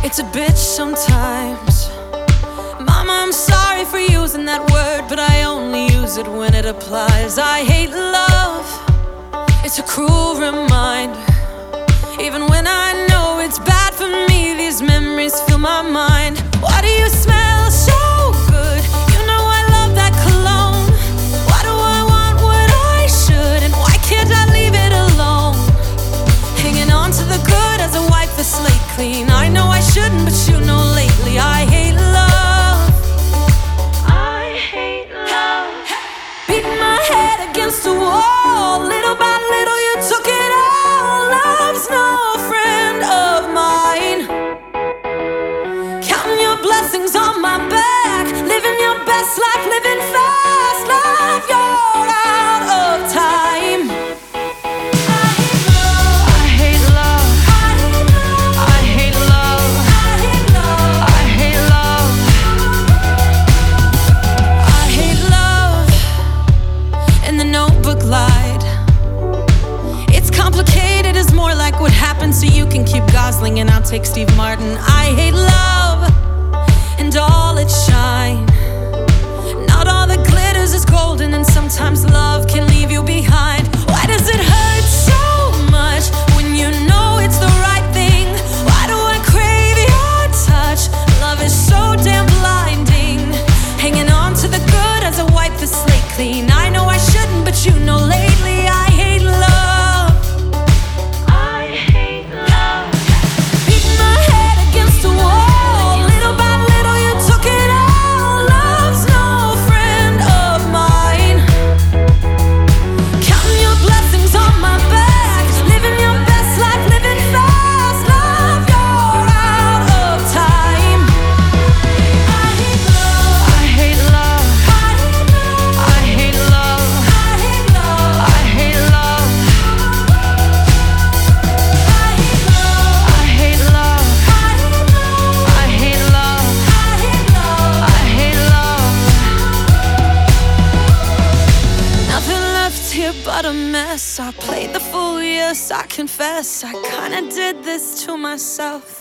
It's a bitch sometimes. Mama, I'm sorry for using that word, but I only use it when it applies. I hate love, it's a cruel reminder. Even when I know it's bad for me, these memories fill my mind. Why do you smell so good? You know I love that cologne. Why do I want what I should, and why can't I leave it alone? Hanging on to the good as I wipe the slate clean. I know I shouldn't, but you know lately I hate love. I hate love. Beating my head against the wall. Little by little you took it all. Love's no friend of mine. Counting your blessings on my back. Living your best life, living fast. Love, you're out of time. What happened so you can keep Gosling and I'll take Steve Martin. I hate love and all its shine. Not all that glitters is golden, and sometimes love can leave you behind. Why does it hurt so much when you know it's the right thing? Why do I crave your touch? Love is so damn blinding. Hanging on to the good as I wipe the slate clean. I know I shouldn't, but you know lately I hate love. But a mess. I played the fool, yes, I confess. I kinda did this to myself.